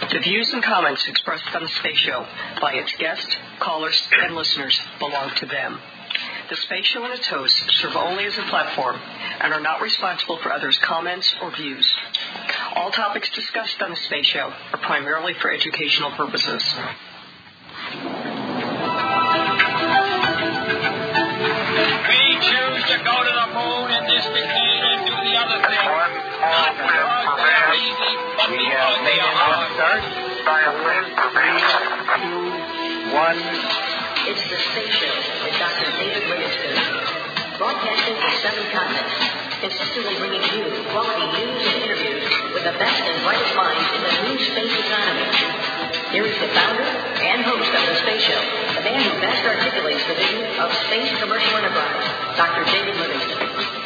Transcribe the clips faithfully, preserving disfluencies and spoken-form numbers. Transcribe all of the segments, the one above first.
The views and comments expressed on the Space Show by its guests, callers, and listeners belong to them. The Space Show and its hosts serve only as a platform and are not responsible for others' comments or views. All topics discussed on the Space Show are primarily for educational purposes. We choose to go to the moon in this decade and do the other thing. Not because they're easy, but because they are hard. Start. Three, two, one. It's the Space Show with Doctor David Livingston, broadcasting for seven continents, consistently bringing you quality news and interviews with the best and brightest minds in the new space economy. Here is the founder and host of the Space Show, the man who best articulates the vision of space commercial enterprise, Doctor David Livingston.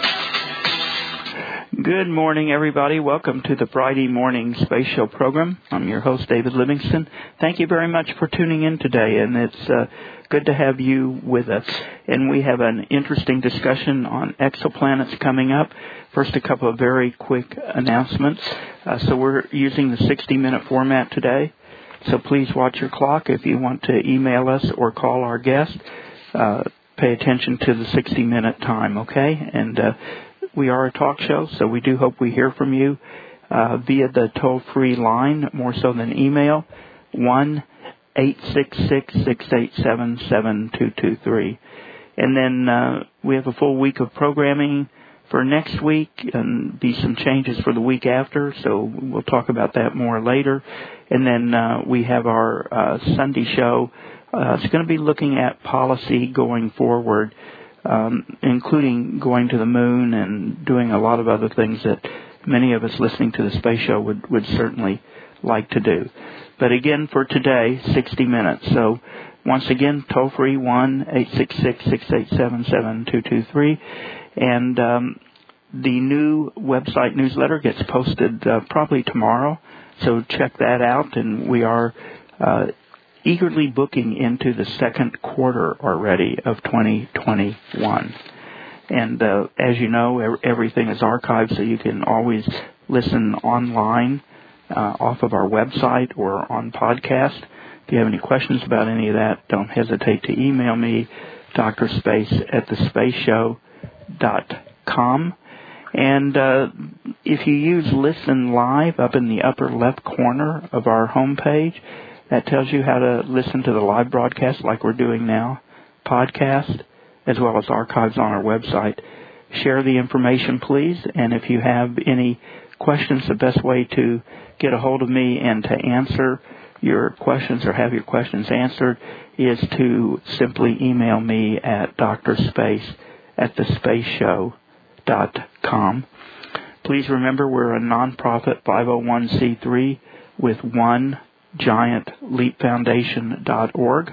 Good morning, everybody. Welcome to the Friday morning Space Show program. I'm your host, David Livingston. Thank you very much for tuning in today, and it's uh, good to have you with us. And we have an interesting discussion on exoplanets coming up. First, a couple of very quick announcements. Uh, so we're using the sixty-minute format today. So please watch your clock if you want to email us or call our guest. Uh, pay attention to the sixty-minute time, okay? And uh, we are a talk show, so we do hope we hear from you uh, via the toll-free line, more so than email, one eight six six, six eight seven, seven two two three. And then uh, we have a full week of programming for next week, and be some changes for the week after, so we'll talk about that more later. And then uh, we have our uh, Sunday show. Uh, it's going to be looking at policy going forward, um, including going to the moon and doing a lot of other things that many of us listening to the Space Show would, would certainly like to do. But again, for today, sixty minutes. So once again, toll free, one eight six six, six eight seven, seven two two three. And um, the new website newsletter gets posted uh, probably tomorrow. So check that out. And we are uh, eagerly booking into the second quarter already of twenty twenty-one. And uh, as you know, everything is archived, so you can always listen online uh, off of our website or on podcast. If you have any questions about any of that, don't hesitate to email me, drspace at the space show dot com. And uh, if you use Listen Live up in the upper left corner of our homepage, that tells you how to listen to the live broadcast like we're doing now, podcast, as well as archives on our website. Share the information, please. And if you have any questions, the best way to get a hold of me and to answer your questions or have your questions answered is to simply email me at drspace at the space show dot com. Please remember we're a nonprofit five oh one c three with one giant leap foundation dot org,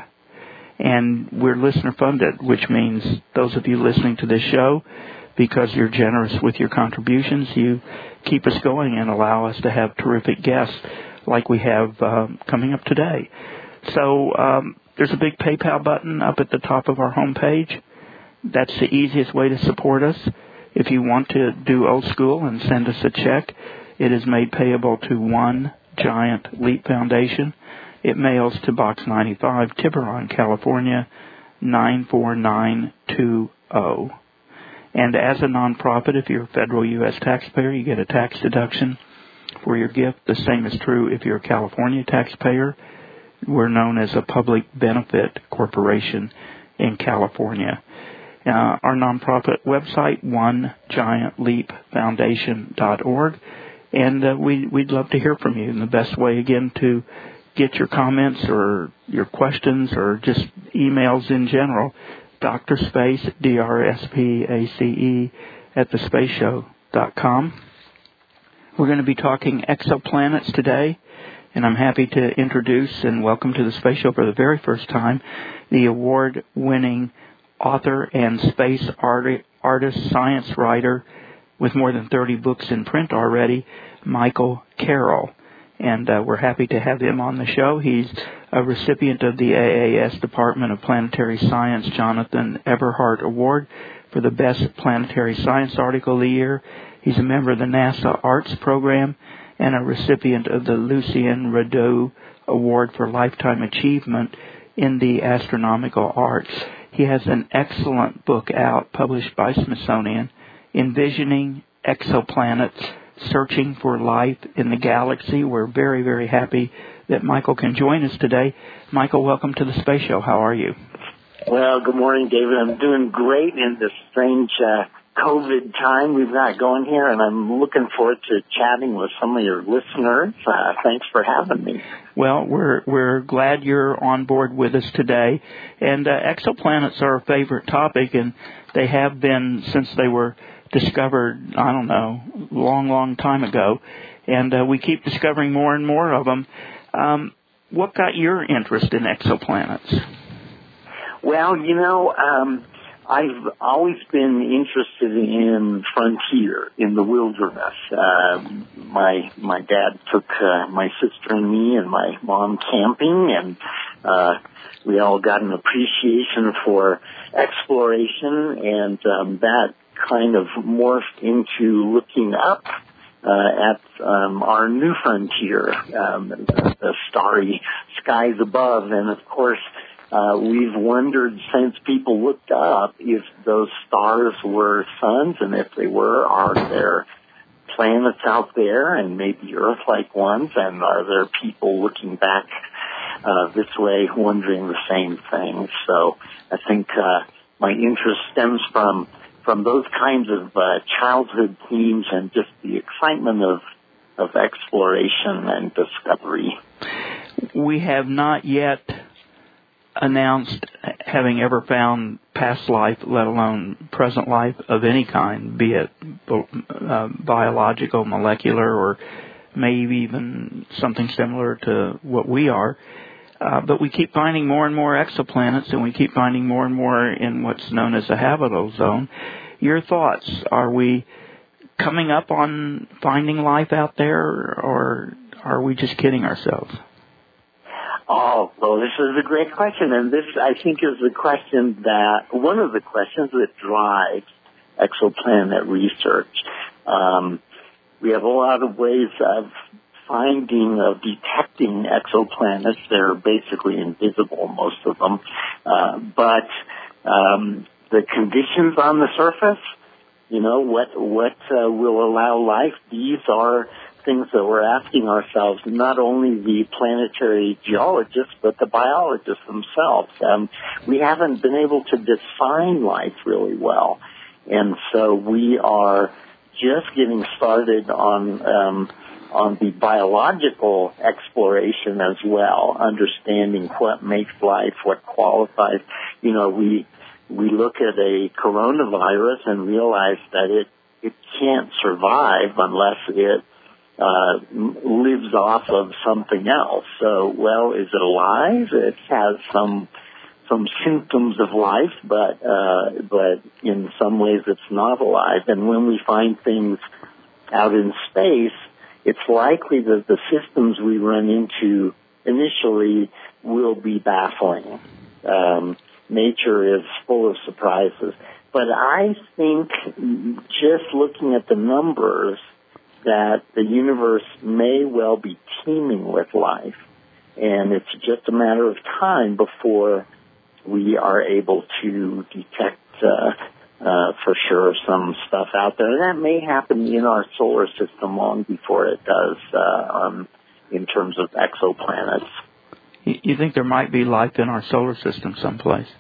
and we're listener funded, which means those of you listening to this show, because you're generous with your contributions, you keep us going and allow us to have terrific guests like we have um, coming up today. So um, there's a big PayPal button up at the top of our homepage. That's the easiest way to support us. If you want to do old school and send us a check, it is made payable to One Giant Leap Foundation. It mails to Box ninety-five, Tiburon, California, nine four nine two zero. And as a nonprofit, if you're a federal U S taxpayer, you get a tax deduction for your gift. The same is true if you're a California taxpayer. We're known as a public benefit corporation in California. Uh, our nonprofit website, one giant leap foundation dot org, and uh, we, we'd love to hear from you. And the best way, again, to get your comments or your questions or just emails in general, drspace, D R S P A C E, at the space show dot com. We're going to be talking exoplanets today, and I'm happy to introduce and welcome to the Space Show for the very first time the award-winning author and space art- artist, science writer with more than thirty books in print already, Michael Carroll. And uh, we're happy to have him on the show. He's a recipient of the A A S Department of Planetary Science Jonathan Everhart Award for the Best Planetary Science Article of the Year. He's a member of the NASA Arts Program and a recipient of the Lucien Radeau Award for Lifetime Achievement in the Astronomical Arts. He has an excellent book out, published by Smithsonian, Envisioning Exoplanets, Searching for Life in the Galaxy. We're very, very happy that Michael can join us today. Michael, welcome to the Space Show. How are you? Well, good morning, David. I'm doing great in this strange uh, COVID time we've got going here, and I'm looking forward to chatting with some of your listeners. Uh, thanks for having me. Well, we're we're glad you're on board with us today. And uh, exoplanets are a favorite topic, and they have been since they were discovered, I don't know, long, long time ago. And uh, we keep discovering more and more of them. Um, what got your interest in exoplanets? Well, you know, um, I've always been interested in frontier, in the wilderness. Uh, my my dad took uh, my sister and me and my mom camping, and uh, we all got an appreciation for exploration, and um, that kind of morphed into looking up uh, at um, our new frontier, um, the, the starry skies above, and of course, Uh, we've wondered since people looked up if those stars were suns, and if they were, are there planets out there and maybe Earth-like ones, and are there people looking back uh, this way wondering the same thing? So I think uh, my interest stems from from those kinds of uh, childhood themes and just the excitement of of exploration and discovery. We have not yet announced having ever found past life, let alone present life of any kind, be it uh, biological, molecular, or maybe even something similar to what we are. Uh, but we keep finding more and more exoplanets, and we keep finding more and more in what's known as a habitable zone. Your thoughts, are we coming up on finding life out there, or are we just kidding ourselves? Oh, well, this is a great question, and this, I think, is the question that, one of the questions that drives exoplanet research. Um, we have a lot of ways of finding, of detecting exoplanets. They're basically invisible, most of them. Uh, but um, the conditions on the surface, you know, what, what uh, will allow life, these are things that we're asking ourselves, not only the planetary geologists, but the biologists themselves. Um, we haven't been able to define life really well. And so we are just getting started on um, on the biological exploration as well, understanding what makes life, what qualifies. You know, we we look at a coronavirus and realize that it, it can't survive unless it Uh, lives off of something else. So, well, is it alive? It has some some symptoms of life, but uh, but in some ways it's not alive. And when we find things out in space, it's likely that the systems we run into initially will be baffling. Um, nature is full of surprises. But I think just looking at the numbers, that the universe may well be teeming with life, and it's just a matter of time before we are able to detect uh, uh, for sure some stuff out there. And that may happen in our solar system long before it does uh, um, in terms of exoplanets. You think there might be life in our solar system someplace?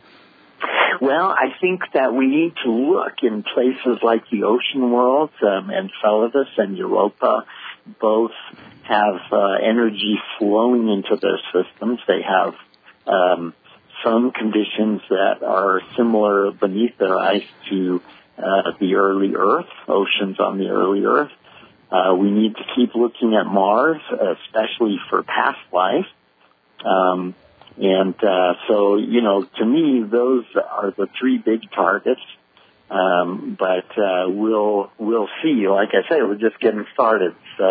Well, I think that we need to look in places like the ocean worlds, um, Enceladus and Europa. Both have uh, energy flowing into their systems. They have um, some conditions that are similar beneath their ice to uh, the early Earth, oceans on the early Earth. Uh, we need to keep looking at Mars, especially for past life. Um, And uh, so, you know, to me, those are the three big targets. Um, but uh, we'll we'll see. Like I say, we're just getting started. So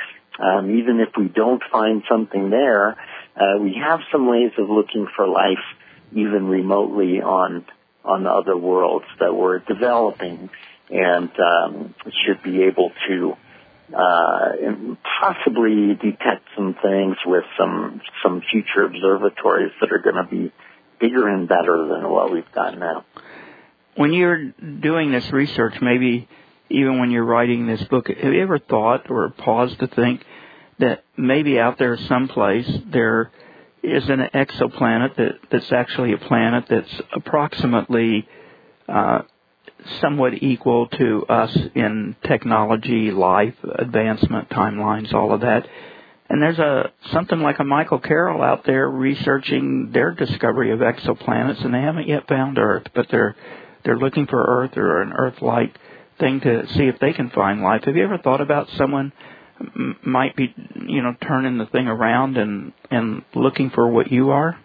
um, even if we don't find something there, uh, we have some ways of looking for life, even remotely on on other worlds that we're developing, and um, should be able to uh, and possibly detect some things with some some future observatories that are going to be bigger and better than what we've got now. When you're doing this research, maybe even when you're writing this book, have you ever thought or paused to think that maybe out there someplace there is an exoplanet that, that's actually a planet that's approximately uh, somewhat equal to us in technology, life, advancement, timelines, all of that. And there's a something like a Michael Carroll out there researching their discovery of exoplanets, and they haven't yet found Earth, but they're they're looking for Earth or an Earth-like thing to see if they can find life. Have you ever thought about someone m- might be, you know, turning the thing around and, and looking for what you are?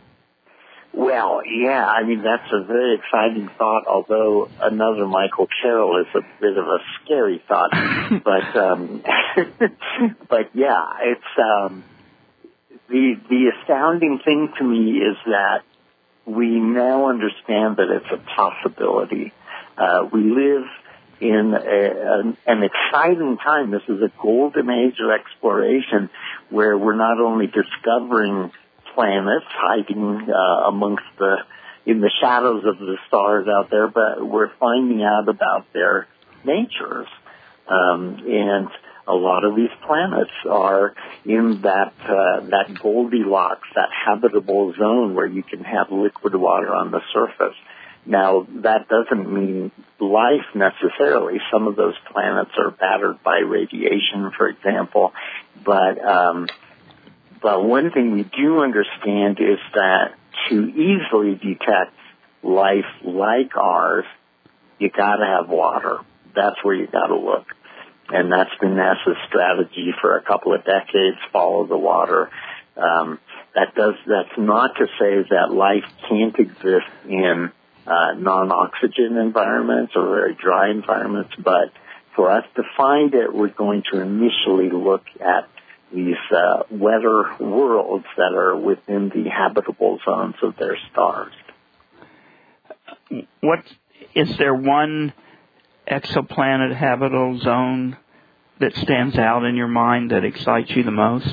Well, yeah, I mean, that's a very exciting thought, although another Michael Carroll is a bit of a scary thought. but, um, but yeah, it's, um, the, the astounding thing to me is that we now understand that it's a possibility. Uh, we live in a, an, an exciting time. This is a golden age of exploration where we're not only discovering planets hiding uh, amongst the in the shadows of the stars out there, but we're finding out about their natures. Um, and a lot of these planets are in that uh, that Goldilocks, that habitable zone where you can have liquid water on the surface. Now, that doesn't mean life necessarily. Some of those planets are battered by radiation, for example. But um, but one thing we do understand is that to easily detect life like ours, you got to have water. That's where you got to look. And that's been NASA's strategy for a couple of decades, follow the water. Um, that does, that's not to say that life can't exist in uh, non-oxygen environments or very dry environments, but for us to find it, we're going to initially look at these uh, wetter worlds that are within the habitable zones of their stars. What is there one exoplanet habitable zone that stands out in your mind that excites you the most?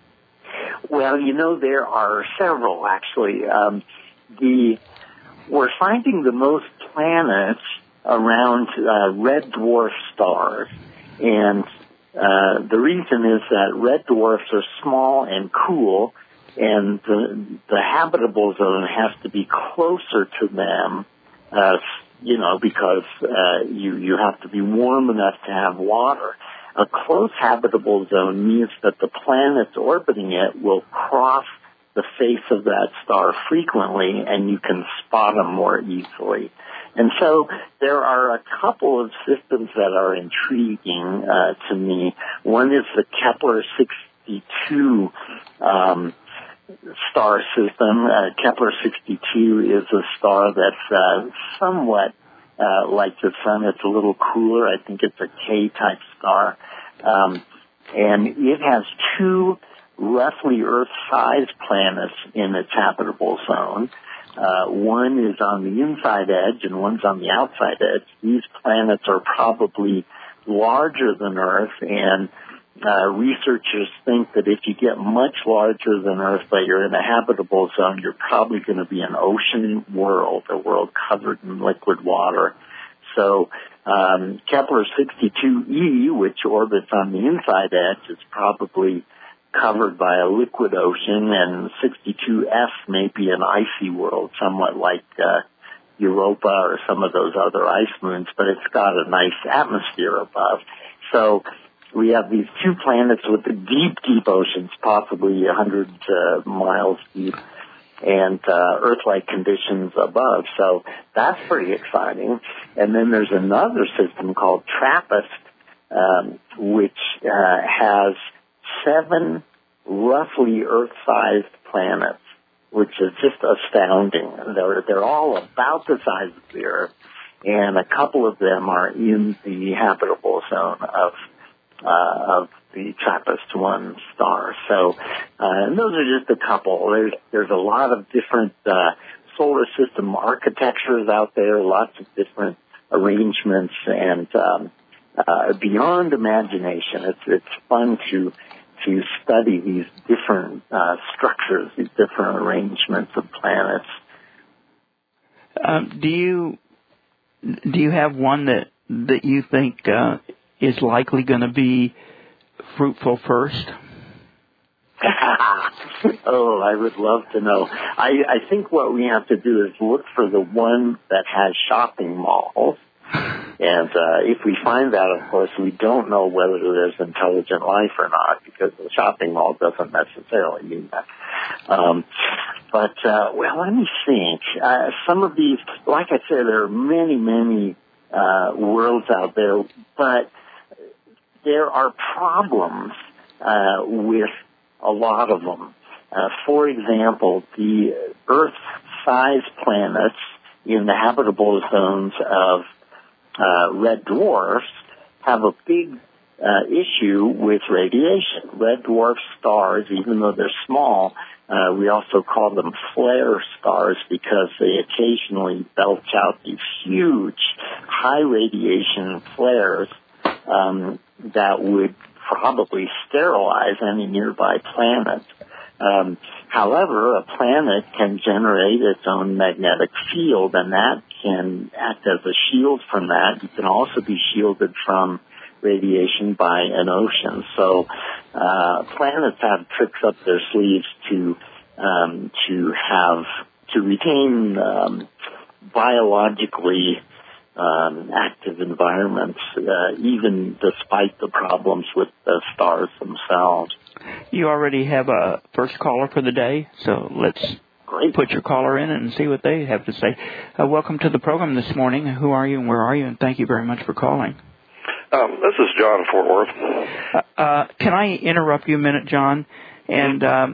Well, you know, there are several, actually. Um, the we're finding the most planets around uh, red dwarf stars, and uh, the reason is that red dwarfs are small and cool, and the, the habitable zone has to be closer to them, uh, you know, because uh, you, you have to be warm enough to have water. A close habitable zone means that the planets orbiting it will cross the face of that star frequently, and you can spot them more easily. And so there are a couple of systems that are intriguing uh, to me. One is the Kepler sixty-two um, star system. Uh, Kepler sixty-two is a star that's uh, somewhat uh, like the sun. It's a little cooler. I think it's a K-type star. Um, and it has two roughly Earth-sized planets in its habitable zone. Uh, one is on the inside edge and one's on the outside edge. These planets are probably larger than Earth, and uh, researchers think that if you get much larger than Earth but you're in a habitable zone, you're probably going to be an ocean world, a world covered in liquid water. So um, Kepler sixty-two e, which orbits on the inside edge, is probably covered by a liquid ocean, and sixty-two f may be an icy world, somewhat like uh, Europa or some of those other ice moons, but it's got a nice atmosphere above. So we have these two planets with the deep, deep oceans, possibly one hundred uh, miles deep, and uh, Earth-like conditions above. So that's pretty exciting. And then there's another system called TRAPPIST, um, which uh, has seven roughly Earth-sized planets, which is just astounding. They're, they're all about the size of the Earth, and a couple of them are in the habitable zone of uh, of the TRAPPIST one star. So, uh, and those are just a couple. There's there's a lot of different uh, solar system architectures out there, lots of different arrangements, and um, uh, beyond imagination. It's it's fun to to study these different uh, structures, these different arrangements of planets. Um, do you do you have one that that you think uh, is likely going to be fruitful first? Oh, I would love to know. I, I think what we have to do is look for the one that has shopping malls. And uh, if we find that, of course, we don't know whether there's intelligent life or not, because the shopping mall doesn't necessarily mean that. Um, but, uh, well, let me think. Uh, some of these, like I said, there are many, many uh, worlds out there, but there are problems uh, with a lot of them. Uh, for example, the Earth-sized planets in the habitable zones of uh, red dwarfs have a big uh, issue with radiation. Red dwarf stars, even though they're small, uh, we also call them flare stars because they occasionally belch out these huge high radiation flares um, that would probably sterilize any nearby planet. Um, however, a planet can generate its own magnetic field, and that can act as a shield from that. You can also be shielded from radiation by an ocean. So uh, planets have tricks up their sleeves to um, to have to retain um, biologically Um, active environments, uh, even despite the problems with the stars themselves. You already have a first caller for the day, so let's Great. put your caller in and see what they have to say. Uh, welcome to the program this morning. Who are you and where are you? And thank you very much for calling. Um, this is John Fort Worth. Uh, uh, can I interrupt you a minute, John? And um,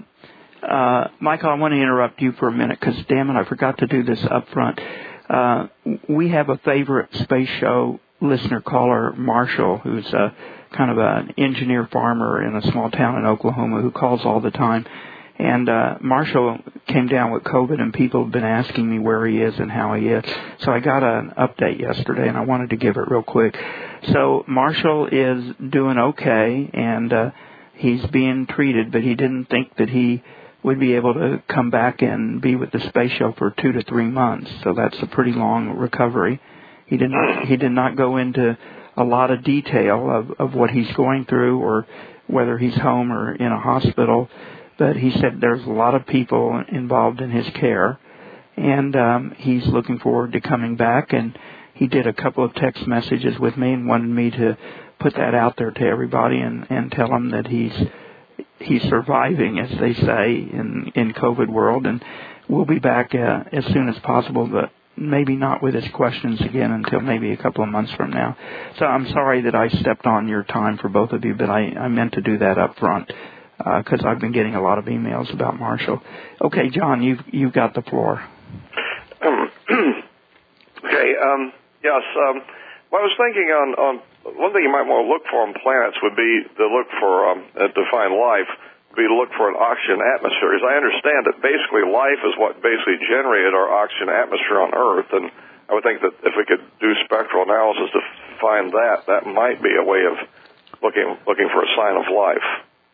uh, Michael, I want to interrupt you for a minute because, damn it, I forgot to do this up front. Uh, we have a favorite space show listener caller, Marshall, who's a, kind of an engineer farmer in a small town in Oklahoma who calls all the time. And uh, Marshall came down with COVID, and people have been asking me where he is and how he is. So I got an update yesterday, and I wanted to give it real quick. So Marshall is doing okay, and uh, he's being treated, but he didn't think that he would be able to come back and be with the space show for two to three months. So that's a pretty long recovery. He did not, he did not go into a lot of detail of, of what he's going through or whether he's home or in a hospital. But he said there's a lot of people involved in his care, and um, he's looking forward to coming back. And he did a couple of text messages with me and wanted me to put that out there to everybody and, and tell them that he's he's surviving, as they say, in, in COVID world, and we'll be back uh, as soon as possible, but maybe not with his questions again until maybe a couple of months from now. So I'm sorry that I stepped on your time for both of you, but I, I meant to do that up front because uh, I've been getting a lot of emails about Marshall. Okay, John, you've, you've got the floor. Um, okay, um, yes, um, well, I was thinking on, on one thing you might want to look for on planets would be to look for, um, uh, to find life, would be to look for an oxygen atmosphere. As I understand it, basically life is what basically generated our oxygen atmosphere on Earth, and I would think that if we could do spectral analysis to find that, that might be a way of looking looking for a sign of life.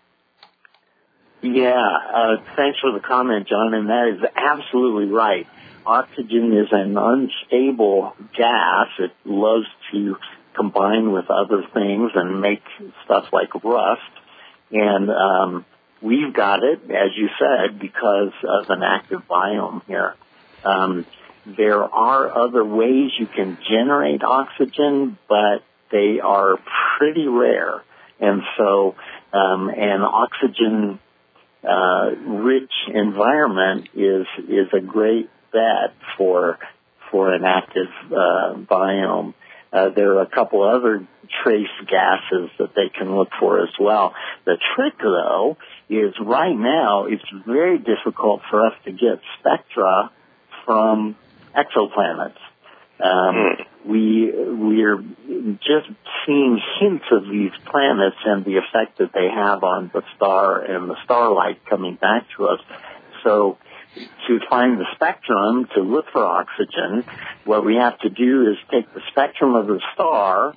Yeah, uh, thanks for the comment, John, and that is absolutely right. Oxygen is an unstable gas. It loves to combine with other things and make stuff like rust. And um, we've got it, as you said, because of an active biome here. Um, there are other ways you can generate oxygen, but they are pretty rare. And so um, an oxygen uh, rich environment is is a great bet for for an active uh, biome. Uh, there are a couple other trace gases that they can look for as well. The trick, though, is right now it's very difficult for us to get spectra from exoplanets. Um, we we're just seeing hints of these planets and the effect that they have on the star and the starlight coming back to us. So to find the spectrum, to look for oxygen, what we have to do is take the spectrum of the star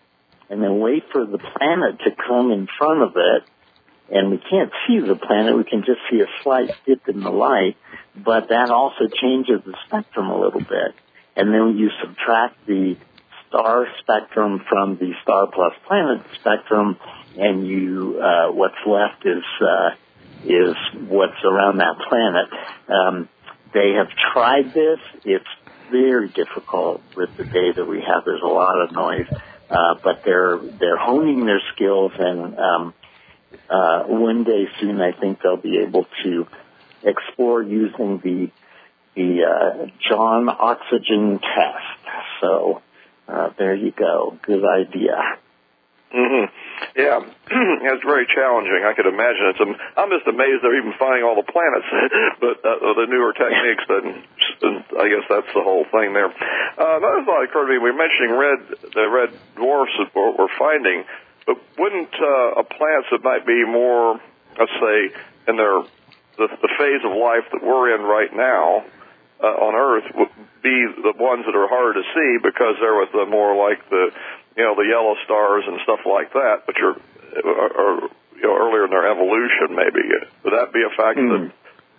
and then wait for the planet to come in front of it. And we can't see the planet. We can just see a slight dip in the light, but that also changes the spectrum a little bit. And then you subtract the star spectrum from the star plus planet spectrum, and you uh, what's left is uh, is what's around that planet. Um, they have tried this. It's very difficult with the data we have. There's a lot of noise, uh, but they're they're honing their skills, and um, uh, one day soon, I think they'll be able to explore using the the uh, John oxygen test. So uh, there you go. Good idea. Mm-hmm. Yeah, it's very challenging. I could imagine it. I'm just amazed they're even finding all the planets, but uh, the newer techniques. Then, I guess that's the whole thing there. Uh, another thought occurred to me. We were mentioning red, the red dwarfs that we're finding, but wouldn't uh, a planets that might be more, let's say, in their the, the phase of life that we're in right now uh, on Earth, would be the ones that are harder to see because they're with the more like the you know, the yellow stars and stuff like that, which are, are, are you know, earlier in their evolution, maybe. Would that be a factor? Mm.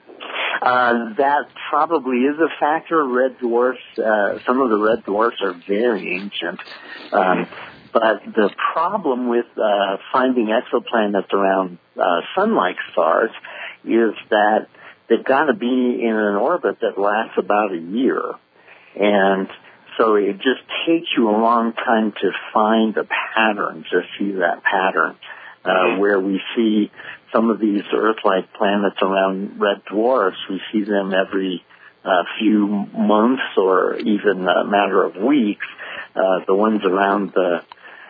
Uh, that probably is a factor. Red dwarfs, uh, some of the red dwarfs are very ancient. Um, but the problem with uh, finding exoplanets around uh, sun-like stars is that they've got to be in an orbit that lasts about a year. And so it just takes you a long time to find a pattern, to see that pattern, uh, where we see some of these Earth-like planets around red dwarfs. We see them every uh, few months or even a matter of weeks. Uh, the ones around the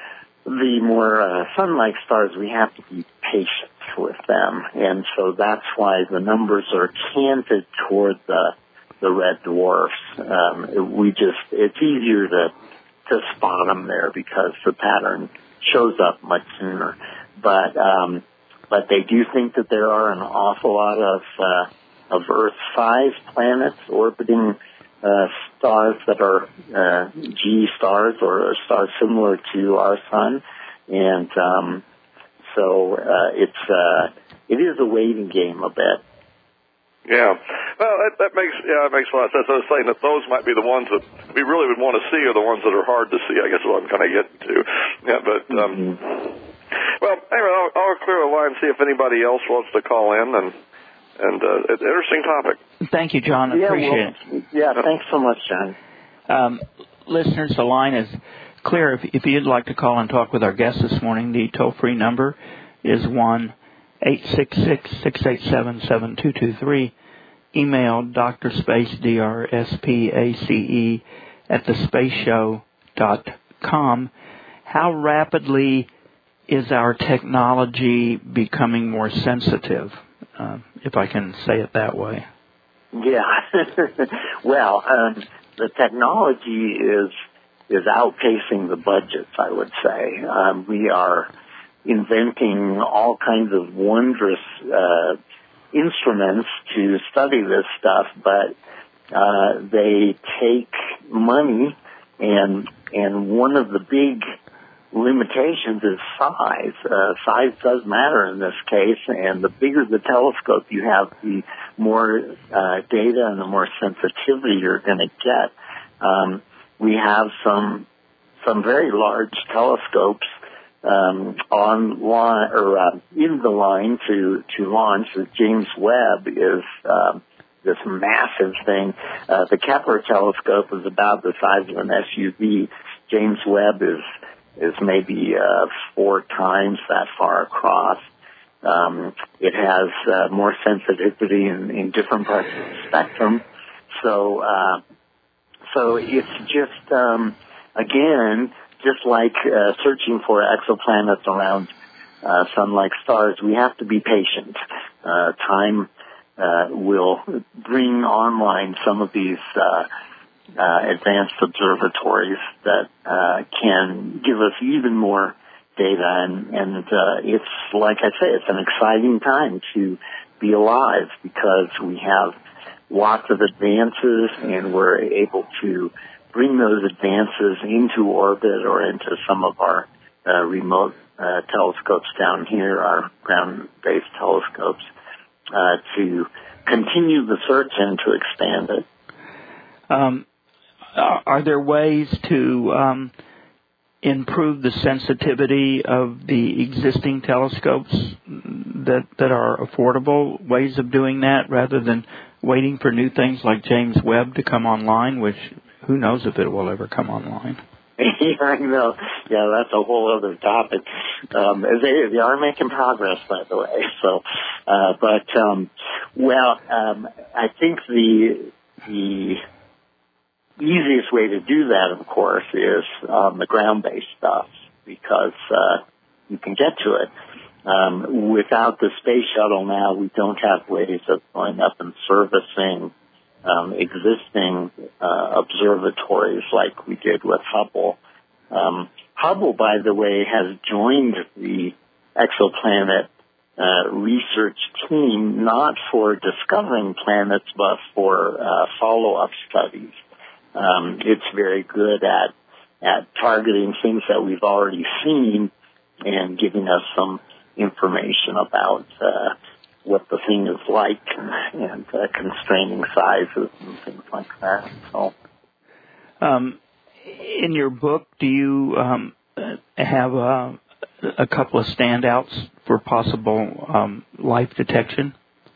the more uh, sun-like stars, we have to be patient with them, and so that's why the numbers are canted toward the the red dwarfs. Um, we just, it's easier to, to spot them there because the pattern shows up much sooner. But, um, but they do think that there are an awful lot of, uh, of Earth-sized planets orbiting, uh, stars that are, uh, G stars or stars similar to our sun. And, um, so, uh, it's, uh, it is a waiting game a bit. Yeah. Well, that, that makes yeah, that makes a lot of sense. I was saying that those might be the ones that we really would want to see, or the ones that are hard to see. I guess is what I'm kind of getting to. Yeah, but um, mm-hmm. well, anyway, I'll, I'll clear the line and see if anybody else wants to call in. And and uh, it's an interesting topic. Thank you, John. I yeah, appreciate well, it. Yeah, thanks so much, John. Um, listeners, the line is clear. If, if you'd like to call and talk with our guest this morning, the toll-free number is one eight six six, six eight seven, seven two two three. Email Doctor Space, D R S P A C E, at the space show dot com. How rapidly is our technology becoming more sensitive, uh, if I can say it that way? Yeah. well, um, the technology is is outpacing the budgets, I would say. Um, we are inventing all kinds of wondrous uh, instruments to study this stuff, but uh, they take money, and and one of the big limitations is size. Uh, size does matter in this case, and the bigger the telescope you have, the more uh, data and the more sensitivity you're going to get. Um, we have some some very large telescopes um, on line or uh, in the line to to launch. The James Webb is uh, this massive thing. Uh, the Kepler telescope is about the size of an S U V. James Webb is is maybe uh, four times that far across. Um, it has uh, more sensitivity in, in different parts of the spectrum. So, uh, so it's just, um, again, just like uh, searching for exoplanets around uh, sun-like stars, we have to be patient. Uh, time uh, will bring online some of these uh, uh, advanced observatories that uh, can give us even more data, and, and uh, it's, like I say, it's an exciting time to be alive because we have lots of advances and we're able to bring those advances into orbit or into some of our uh, remote uh, telescopes down here, our ground-based telescopes, uh, to continue the search and to expand it. Um, are there ways to um, improve the sensitivity of the existing telescopes that that are affordable? Ways of doing that rather than waiting for new things like James Webb to come online, which who knows if it will ever come online. Yeah, I know. Yeah, that's a whole other topic. Um, they, they are making progress, by the way. So, uh, but um, well, um, I think the the easiest way to do that, of course, is um, the ground-based stuff because uh, you can get to it. Um, without the space shuttle now, we don't have ways of going up and servicing um, existing uh, observatories like we did with Hubble. Um, Hubble, by the way, has joined the exoplanet uh, research team not for discovering planets but for uh, follow-up studies. Um, it's very good at at targeting things that we've already seen and giving us some information about uh, what the thing is like and uh, constraining sizes and things like that. So, um, in your book, do you um, have a, a couple of standouts for possible um, life detection?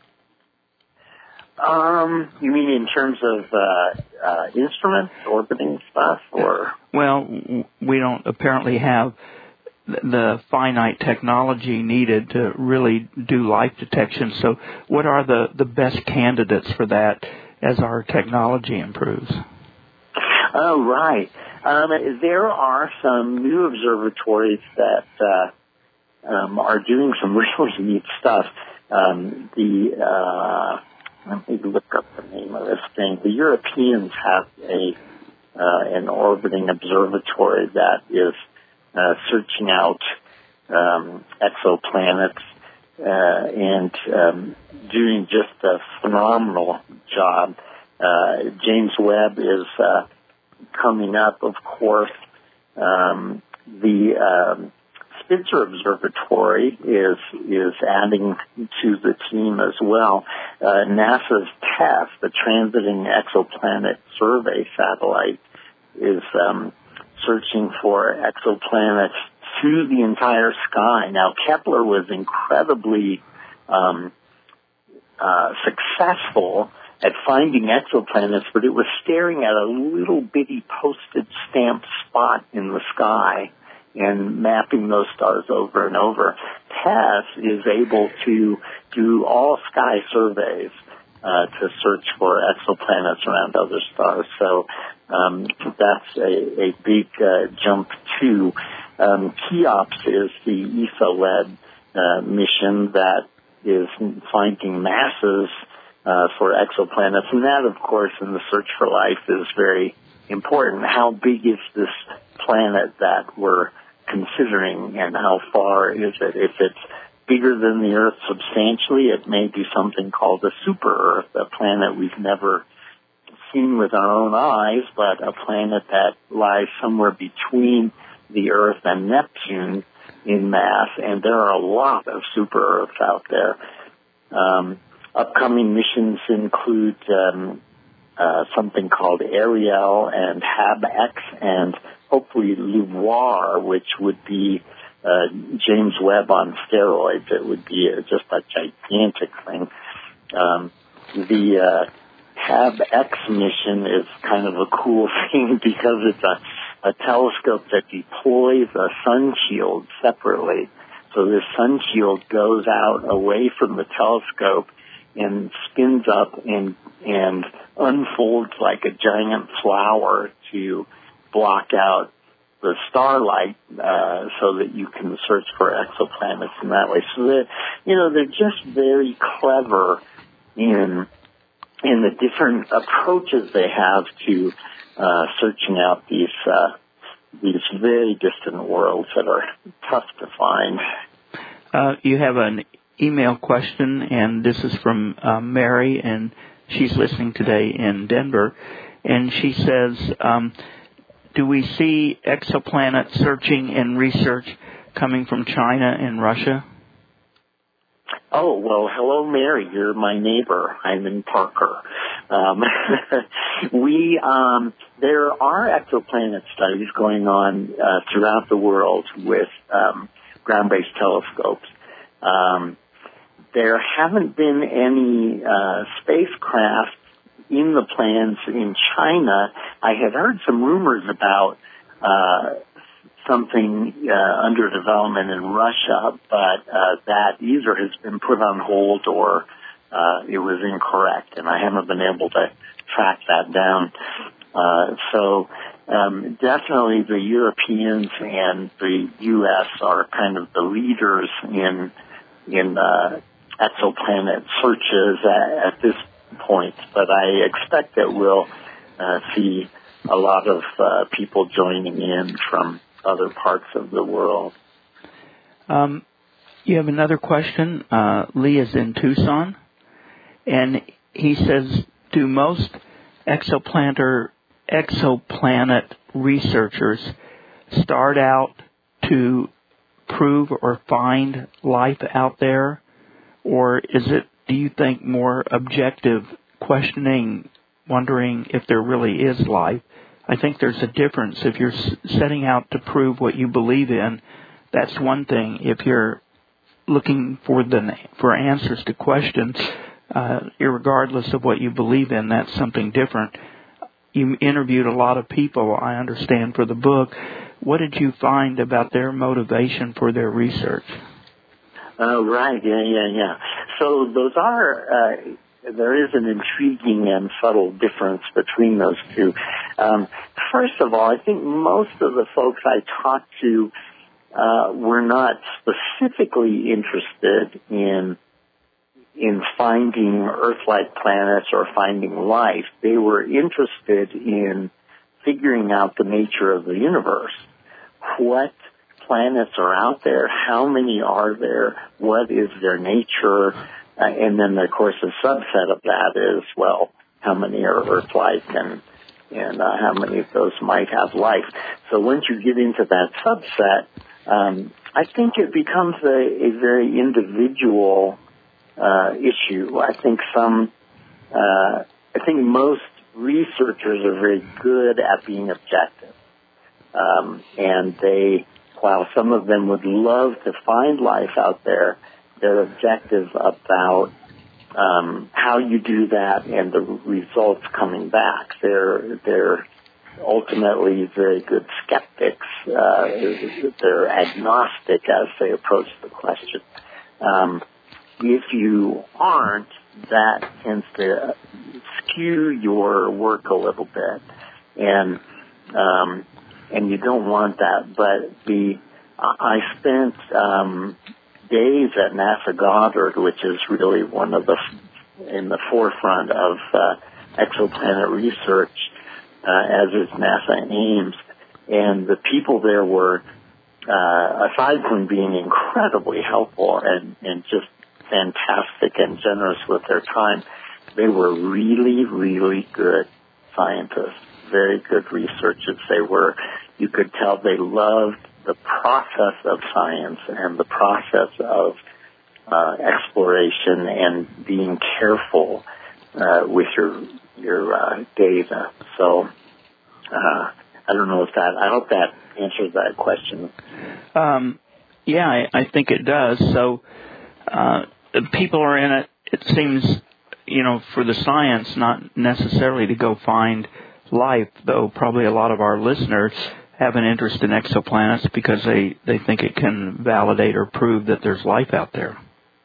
Um, you mean in terms of uh, uh, instruments, orbiting stuff, or? Well, we don't apparently have the finite technology needed to really do life detection. So what are the, the best candidates for that as our technology improves? Oh, right. Um, there are some new observatories that uh, um, are doing some really neat stuff. Um, the uh, let me look up the name of this thing. The Europeans have a uh, an orbiting observatory that is uh, searching out um, exoplanets uh, and um, doing just a phenomenal job. Uh, James Webb is uh, coming up, of course. Um, the um, Spitzer Observatory is is adding to the team as well. Uh, NASA's TESS, the Transiting Exoplanet Survey satellite, is um, searching for exoplanets through the entire sky. Now, Kepler was incredibly um, uh, successful at finding exoplanets, but it was staring at a little bitty postage stamp spot in the sky and mapping those stars over and over. TESS is able to do all sky surveys uh, to search for exoplanets around other stars. So um, that's a, a big uh, jump too. Um, KEOPS is the E S A-led uh, mission that is finding masses uh, for exoplanets, and that, of course, in the search for life is very important. How big is this planet that we're considering, and how far is it? If it's bigger than the Earth substantially, it may be something called a super-Earth, a planet we've never seen with our own eyes, but a planet that lies somewhere between the Earth and Neptune in mass, and there are a lot of super-Earths out there. Um, upcoming missions include um, uh, something called Ariel and HabEx, and hopefully LUVOIR, which would be uh, James Webb on steroids. It would be uh, just a gigantic thing. Um, the uh, HabEx mission is kind of a cool thing because it's a, a telescope that deploys a sun shield separately. So this sun shield goes out away from the telescope and spins up and and unfolds like a giant flower to block out the starlight uh, so that you can search for exoplanets in that way. So that, you know, they're just very clever in in the different approaches they have to uh, searching out these uh, these very distant worlds that are tough to find. Uh, you have an email question, and this is from uh, Mary, and she's listening today in Denver, and she says, um, do we see exoplanet searching and research coming from China and Russia? Oh, well, hello, Mary. You're my neighbor. I'm in Parker. Um, we, um, there are exoplanet studies going on uh, throughout the world with um, ground-based telescopes. Um, there haven't been any uh, spacecraft in the plans in China. I had heard some rumors about uh, something uh, under development in Russia, but uh, that either has been put on hold or uh, it was incorrect, and I haven't been able to track that down. Uh, so um, definitely the Europeans and the U S are kind of the leaders in in uh, exoplanet searches at, at this point, but I expect that we'll uh, see a lot of uh, people joining in from other parts of the world. Um, you have another question. Uh, Lee is in Tucson, and he says, do most exoplanet, exoplanet researchers start out to prove or find life out there, or is it, do you think, more objective, questioning, wondering if there really is life? I think there's a difference. If you're setting out to prove what you believe in, that's one thing. If you're looking for the for answers to questions, uh, irregardless of what you believe in, that's something different. You interviewed a lot of people, I understand, for the book. What did you find about their motivation for their research? Oh, right. Yeah, yeah, yeah. So those are... Uh, There is an intriguing and subtle difference between those two. Um, first of all, I think most of the folks I talked to uh, were not specifically interested in in finding Earth-like planets or finding life. They were interested in figuring out the nature of the universe. What planets are out there? How many are there? What is their nature? Uh, and then, of course, a subset of that is, well, how many are Earth-like and, and uh, how many of those might have life. So once you get into that subset, um, I think it becomes a, a very individual uh, issue. I think some, uh, I think most researchers are very good at being objective. Um, and they, while some of them would love to find life out there, they're objective about um, how you do that and the results coming back. They're they're ultimately very good skeptics. Uh, they're agnostic as they approach the question. Um, if you aren't, that tends to skew your work a little bit, and um, and you don't want that. But the I spent. Um, days at NASA Goddard, which is really one of the, in the forefront of uh, exoplanet research, uh, as is NASA Ames. And the people there were, uh, aside from being incredibly helpful and, and just fantastic and generous with their time, they were really, really good scientists, very good researchers. They were, you could tell they loved the process of science and the process of uh, exploration and being careful uh, with your your uh, data. So uh, I don't know if that. I hope that answers that question. Um, yeah, I, I think it does. So uh, people are in it. It seems, you know, for the science, not necessarily to go find life, though probably a lot of our listeners have an interest in exoplanets because they, they think it can validate or prove that there's life out there.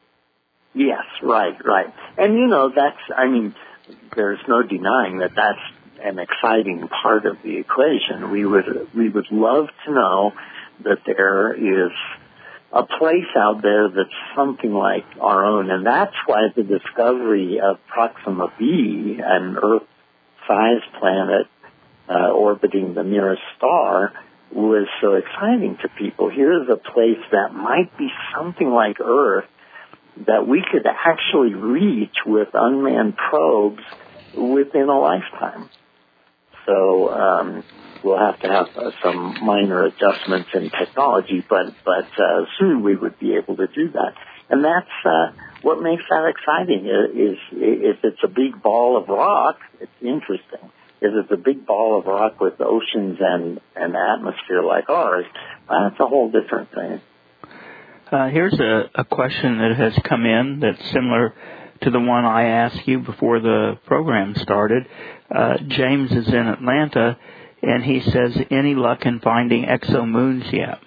Yes, right, right. And, you know, that's, I mean, there's no denying that that's an exciting part of the equation. We would, we would love to know that there is a place out there that's something like our own, and that's why the discovery of Proxima b, an Earth-sized planet, Uh, orbiting the nearest star, was so exciting to people. Here's a place that might be something like Earth that we could actually reach with unmanned probes within a lifetime. So um, we'll have to have uh, some minor adjustments in technology, but but uh, soon we would be able to do that. And that's uh, what makes that exciting. Is, is if it's a big ball of rock, it's interesting. If it's a big ball of rock with oceans and an atmosphere like ours, that's a whole different thing. Uh, here's a, a question that has come in that's similar to the one I asked you before the program started. Uh, James is in Atlanta, and he says, any luck in finding exomoons yet?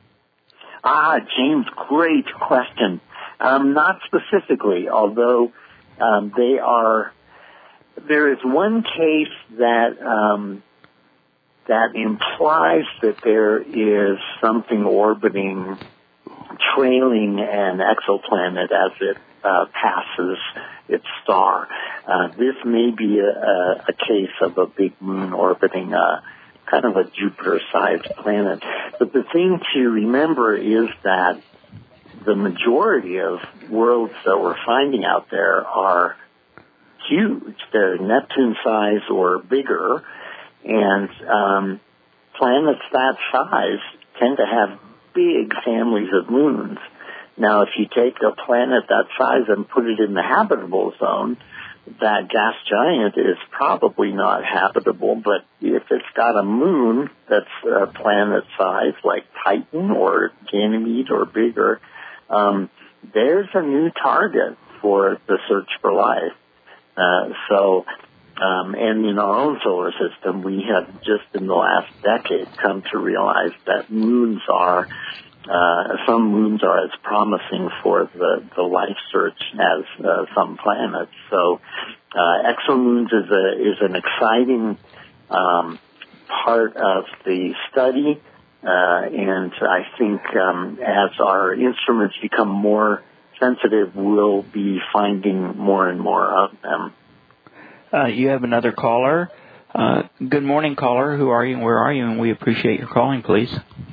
Ah, James, great question. Um, not specifically, although um, they are. There is one case that um, that implies that there is something orbiting, trailing an exoplanet as it uh, passes its star. Uh, this may be a, a, a case of a big moon orbiting a kind of a Jupiter-sized planet. But the thing to remember is that the majority of worlds that we're finding out there are huge. They're Neptune size or bigger, and um, planets that size tend to have big families of moons. Now, if you take a planet that size and put it in the habitable zone, that gas giant is probably not habitable, but if it's got a moon that's a planet size, like Titan or Ganymede or bigger, um, there's a new target for the search for life. Uh, so, um, and in our own solar system, we have just in the last decade come to realize that moons are, uh, some moons are as promising for the, the life search as uh, some planets. So, uh, exomoons is a is an exciting um, part of the study, uh, and I think um, as our instruments become more sensitive, we'll be finding more and more of them. Uh, you have another caller. Uh, good morning, caller. Who are you and where are you? And we appreciate your calling, please.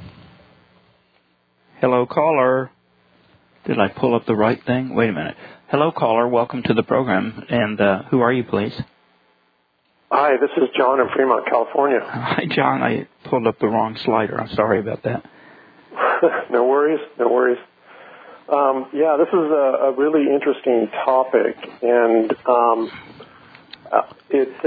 Hello, caller. Did I pull up the right thing? Wait a minute. Hello, caller. Welcome to the program. And uh, who are you, please? Hi, this is John in Fremont, California. Hi, John. I pulled up the wrong slider. I'm sorry about that. No worries. No worries. Um, yeah, this is a, a really interesting topic, and um, uh, it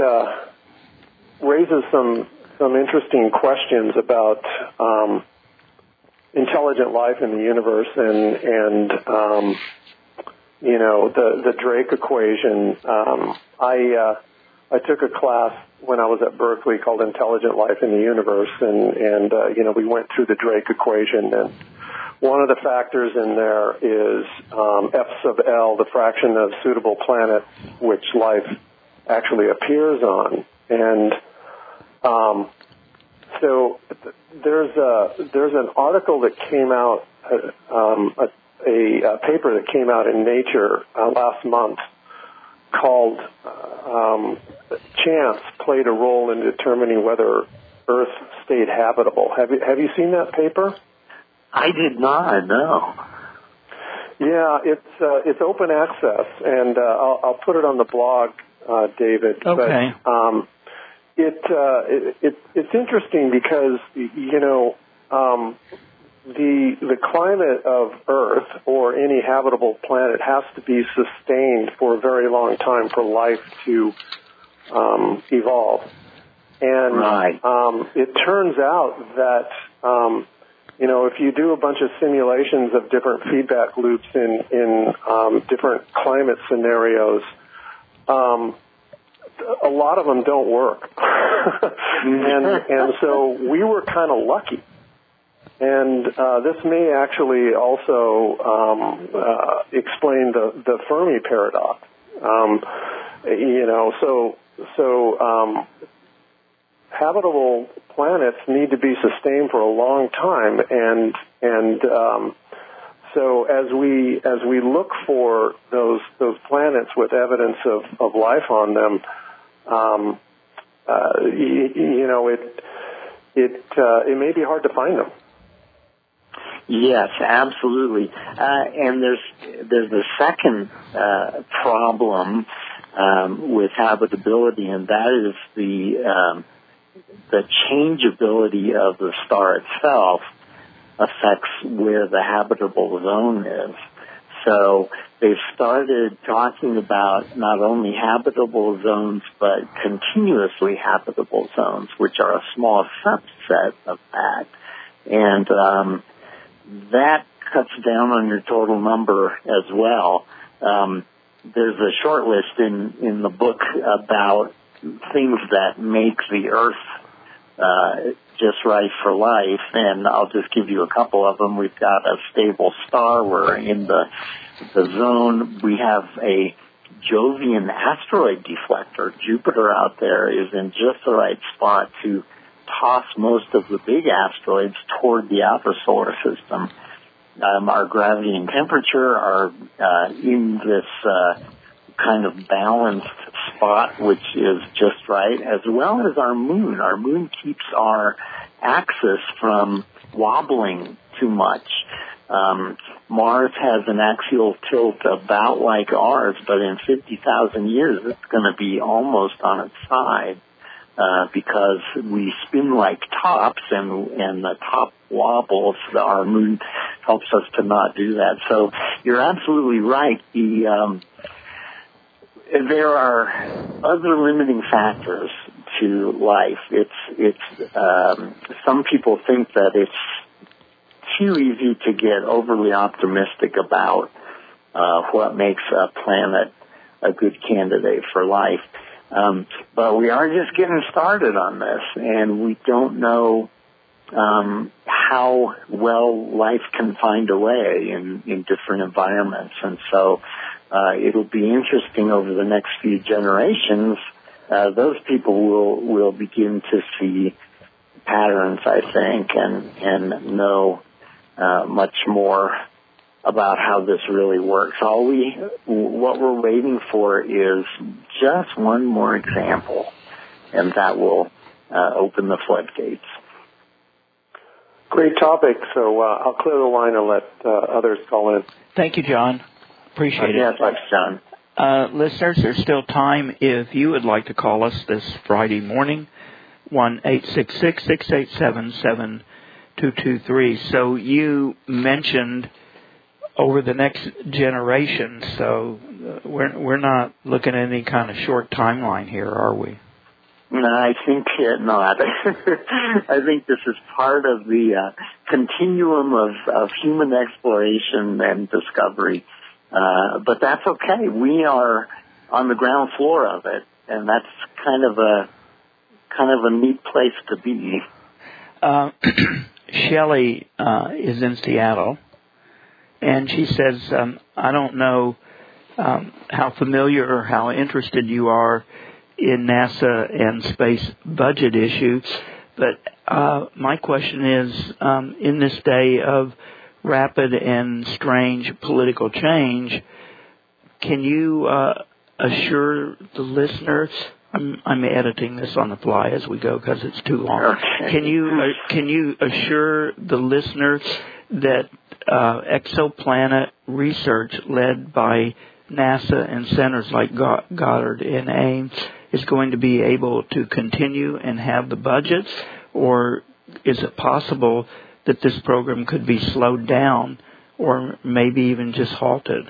uh, raises some some interesting questions about um, intelligent life in the universe, and and um, you know the the Drake equation. Um, I uh, I took a class when I was at Berkeley called Intelligent Life in the Universe, and and uh, you know we went through the Drake equation, and one of the factors in there is um, F sub L, the fraction of suitable planets which life actually appears on. And um, so there's a, there's an article that came out, uh, um, a, a, a paper that came out in Nature uh, last month called uh, um, Chance Played a Role in Determining Whether Earth Stayed Habitable. Have you, have you seen that paper? I did not, no. Yeah, it's uh, it's open access, and uh, I'll, I'll put it on the blog, uh, David. Okay. But, um, it, uh, it it it's interesting because you know um, the the climate of Earth or any habitable planet has to be sustained for a very long time for life to um, evolve, and right. um, it turns out that. Um, You know, if you do a bunch of simulations of different feedback loops in, in um, different climate scenarios, um, a lot of them don't work. and, and so we were kind of lucky. And uh, this may actually also um, uh, explain the, the Fermi paradox. Um, you know, so, so um, habitable planets need to be sustained for a long time, and and um, so as we as we look for those those planets with evidence of, of life on them, um, uh, you, you know it it uh, it may be hard to find them. Yes, absolutely. Uh, and there's there's a second uh, problem um, with habitability, and that is the um, the changeability of the star itself affects where the habitable zone is. So they've started talking about not only habitable zones, but continuously habitable zones, which are a small subset of that. And um, that cuts down on your total number as well. Um, there's a short list in, in the book about things that make the Earth uh, just right for life, and I'll just give you a couple of them. We've got a stable star. We're in the the zone. We have a Jovian asteroid deflector. Jupiter out there is in just the right spot to toss most of the big asteroids toward the outer solar system. Um, our gravity and temperature are uh, in this uh, kind of balanced spot, which is just right, as well as our moon. Our moon keeps our axis from wobbling too much. Um, Mars has an axial tilt about like ours, but in fifty thousand years, it's going to be almost on its side uh, because we spin like tops, and, and the top wobbles. Our moon helps us to not do that. So you're absolutely right. The um, There are other limiting factors to life. It's it's um, some people think that it's too easy to get overly optimistic about uh, what makes a planet a good candidate for life. Um, but we are just getting started on this, and we don't know um, how well life can find a way in, in different environments. And so uh, it'll be interesting over the next few generations. Uh, those people will, will begin to see patterns, I think, and, and know uh, much more about how this really works. All we, what we're waiting for is just one more example, and that will uh, open the floodgates. Great topic. So uh, I'll clear the line and let uh, others call in. Thank you, John. Appreciate uh, it. Yes, thanks, John. Uh, listeners, there's still time if you would like to call us this Friday morning, one eight six six, six eight seven, seven two two three. So you mentioned over the next generation, so uh, we're we're not looking at any kind of short timeline here, are we? No, I think uh, not. I think this is part of the uh, continuum of, of human exploration and discovery. Uh, but that's okay. We are on the ground floor of it, and that's kind of a kind of a neat place to be. Uh, Shelley uh, is in Seattle, and she says, um, I don't know um, how familiar or how interested you are in NASA and space budget issues, but uh, my question is, um, in this day of rapid and strange political change, can you uh, assure the listeners? I'm, I'm editing this on the fly as we go because it's too long. Okay. Can you uh, can you assure the listeners that uh, exoplanet research led by NASA and centers like Goddard and Ames is going to be able to continue and have the budgets, or is it possible that this program could be slowed down or maybe even just halted?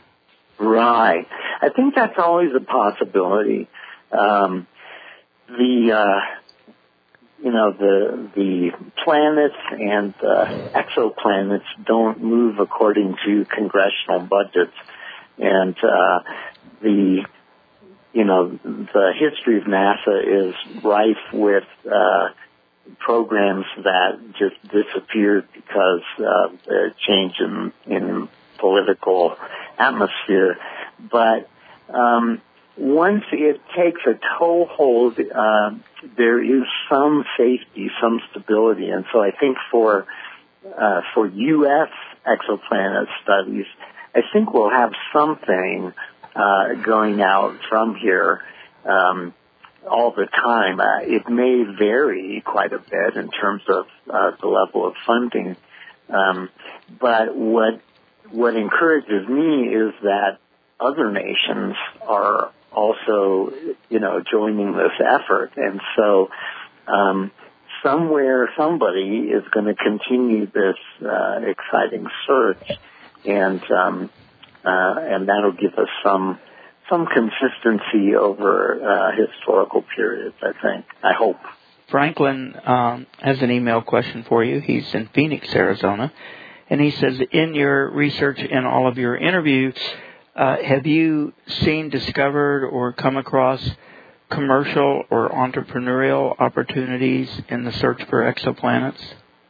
Right. I think that's always a possibility. Um, the, uh, you know, the, the planets and uh, exoplanets don't move according to congressional budgets. And uh, the, you know, the history of NASA is rife with uh, programs that just disappeared because of the change in, in political atmosphere. But um, once it takes a toehold, uh, there is some safety, some stability. And so I think for uh, for U S exoplanet studies, I think we'll have something uh, going out from here um, all the time. Uh, it may vary quite a bit in terms of uh, the level of funding, um, but what what encourages me is that other nations are also, you know, joining this effort, and so um, somewhere somebody is going to continue this uh, exciting search, and um, uh, and that'll give us some some consistency over uh, historical periods. I think. I hope. Franklin um, has an email question for you. He's in Phoenix, Arizona, and he says, in your research and all of your interviews, uh, have you seen, discovered, or come across commercial or entrepreneurial opportunities in the search for exoplanets?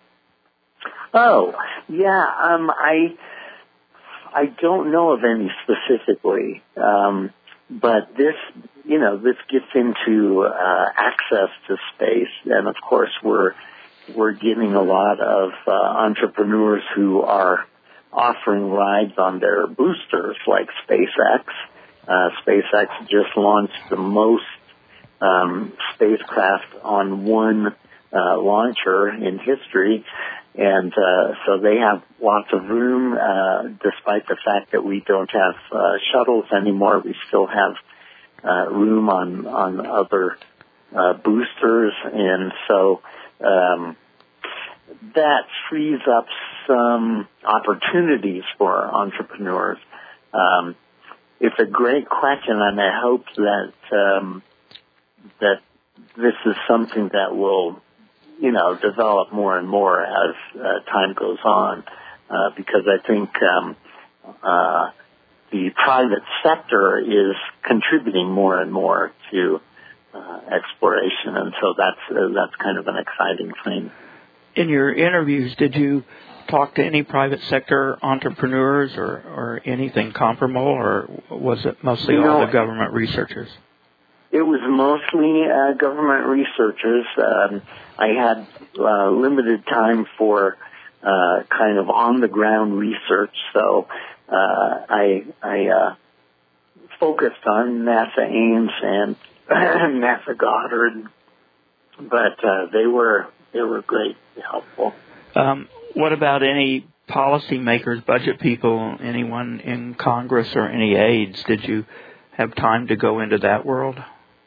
Oh, yeah. Um, I I don't know of any specifically, um, but this, you know, this gets into uh, access to space, and of course, we're we're getting a lot of uh, entrepreneurs who are offering rides on their boosters, like SpaceX. Uh, SpaceX just launched the most um, spacecraft on one uh, launcher in history, and uh, so they have lots of room. Uh, despite the fact that we don't have uh, shuttles anymore, we still have uh, room on on other uh, boosters, and so um, that frees up some opportunities for entrepreneurs. Um, it's a great question, and I hope that um, that this is something that will, you know, develop more and more as uh, time goes on, uh, because I think um, uh, the private sector is contributing more and more to uh, exploration, and so that's uh, that's kind of an exciting thing. In your interviews, did you talk to any private sector entrepreneurs or, or anything comparable, or was it mostly you all know, the government researchers? It was mostly uh, government researchers. Um, I had uh, limited time for uh, kind of on-the-ground research, so uh, I, I uh, focused on NASA Ames and NASA Goddard, but uh, they were they were great, helpful. Um, what about any policymakers, budget people, anyone in Congress or any aides? Did you have time to go into that world?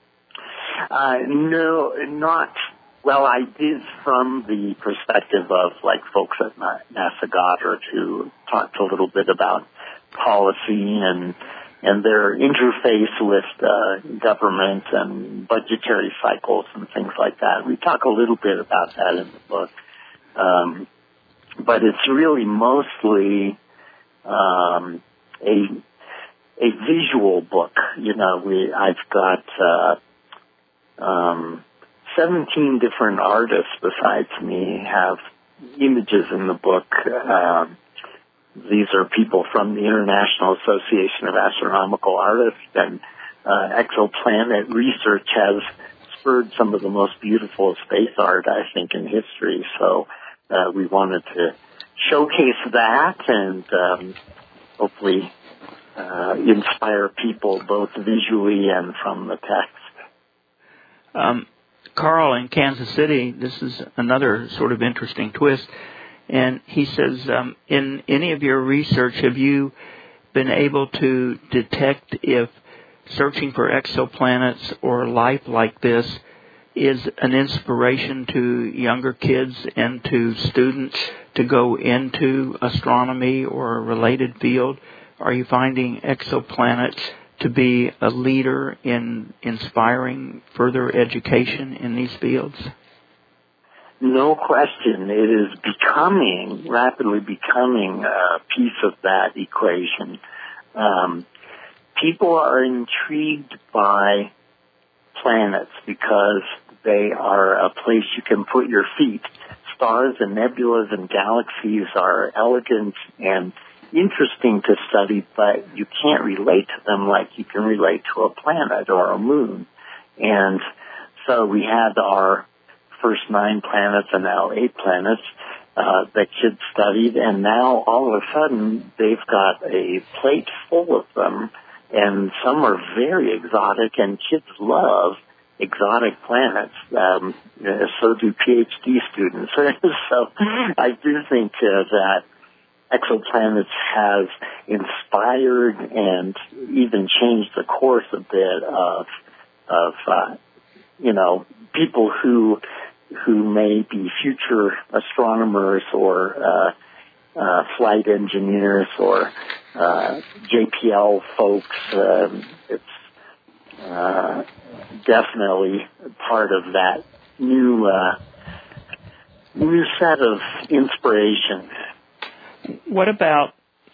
Uh, no, not, well, I did from the perspective of, like, folks at NASA Goddard who talked a little bit about policy and and their interface with uh, government and budgetary cycles and things like that. We talk a little bit about that in the book. Um, but it's really mostly um, a a visual book. You know, we I've got uh, um, seventeen different artists besides me have images in the book. Um, these are people from the International Association of Astronomical Artists, and uh, exoplanet research has spurred some of the most beautiful space art, I think, in history. So uh, we wanted to showcase that and um, hopefully uh, inspire people both visually and from the text. Um, Carl in Kansas City, this is another sort of interesting twist. And he says, um, in any of your research, have you been able to detect if searching for exoplanets or life like this is an inspiration to younger kids and to students to go into astronomy or a related field? Are you finding exoplanets to be a leader in inspiring further education in these fields? No question. It is becoming, rapidly becoming a piece of that equation. Um, people are intrigued by planets because they are a place you can put your feet. Stars and nebulas and galaxies are elegant and interesting to study, but you can't relate to them like you can relate to a planet or a moon. And so we had our first nine planets and now eight planets uh, that kids studied, and now all of a sudden they've got a plate full of them, and some are very exotic, and kids love exotic planets. Um, so do PhD students. So I do think uh, that exoplanets has inspired and even changed the course a bit of, of uh, you know, people who who may be future astronomers or uh, uh, flight engineers or uh, J P L folks. Um, it's uh, definitely part of that new uh, new set of inspiration. What about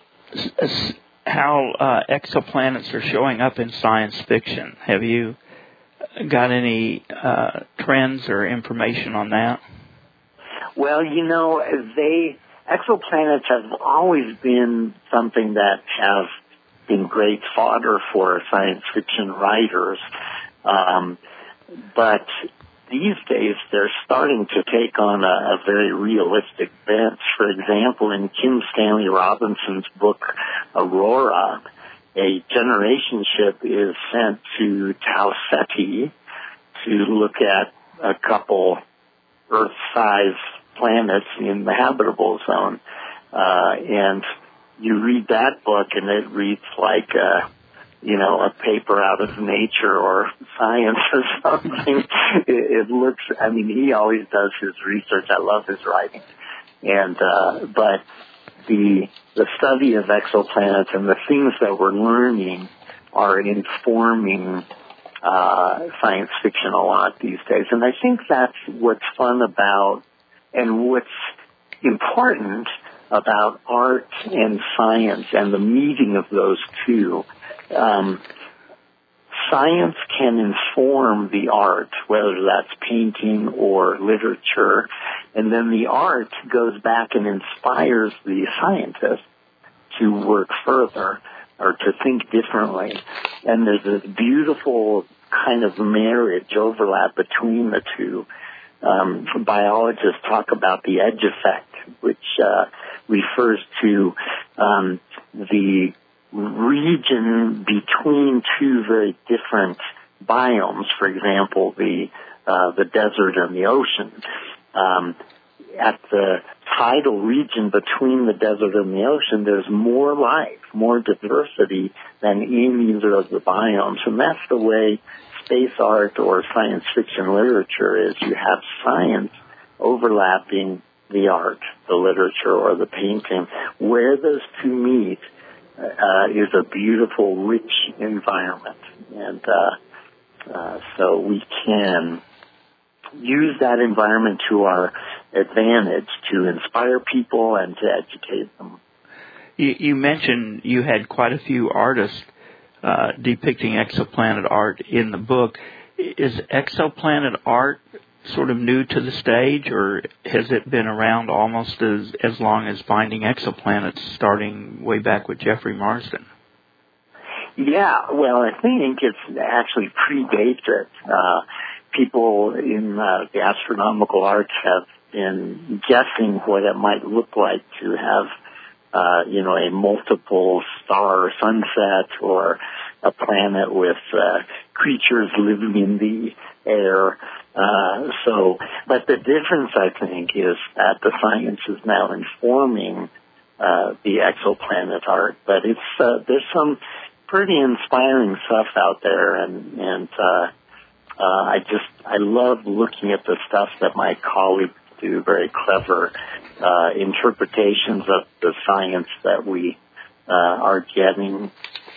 how uh, exoplanets are showing up in science fiction? Have you got any uh, trends or information on that? Well, you know, they exoplanets have always been something that have been great fodder for science fiction writers, um, but these days they're starting to take on a, a very realistic bent. For example, in Kim Stanley Robinson's book Aurora, a generation ship is sent to Tau Ceti to look at a couple Earth-sized planets in the habitable zone. Uh, and you read that book and it reads like a, you know, a paper out of Nature or Science or something. it, it looks, I mean, he always does his research. I love his writing. And, uh, but the, the study of exoplanets and the things that we're learning are informing, uh, science fiction a lot these days. And I think that's what's fun about and what's important about art and science and the meeting of those two. Um, science can inform the art, whether that's painting or literature, and then the art goes back and inspires the scientist to work further or to think differently. And there's this beautiful kind of marriage, overlap between the two. Um, biologists talk about the edge effect, which uh, refers to um, the region between two very different biomes. For example, the uh, the desert and the ocean. Um, at the tidal region between the desert and the ocean, there's more life, more diversity than in either of the biomes, and that's the way space art or science fiction literature is. You have science overlapping the art, the literature, or the painting. Where those two meet uh, is a beautiful, rich environment. And uh, uh, so we can use that environment to our advantage to inspire people and to educate them. You, you mentioned you had quite a few artists Uh, depicting exoplanet art in the book. Is exoplanet art sort of new to the stage, or has it been around almost as, as long as Finding Exoplanets, starting way back with Jeffrey Marsden? Yeah, well, I think it's actually predates it. Uh, people in uh, the astronomical arts have been guessing what it might look like to have Uh, you know, a multiple star sunset or a planet with uh, creatures living in the air. Uh, so, but the difference, I think, is that the science is now informing uh, the exoplanet art. But it's uh, there's some pretty inspiring stuff out there, and and uh, uh, I just I love looking at the stuff that my colleagues do, very clever uh, interpretations of the science that we uh, are getting.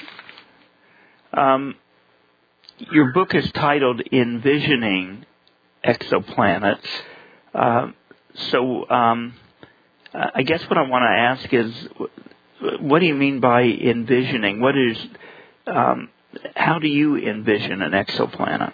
Um, your book is titled Envisioning Exoplanets. Uh, so um, I guess what I want to ask is, what do you mean by envisioning? What is, um, how do you envision an exoplanet?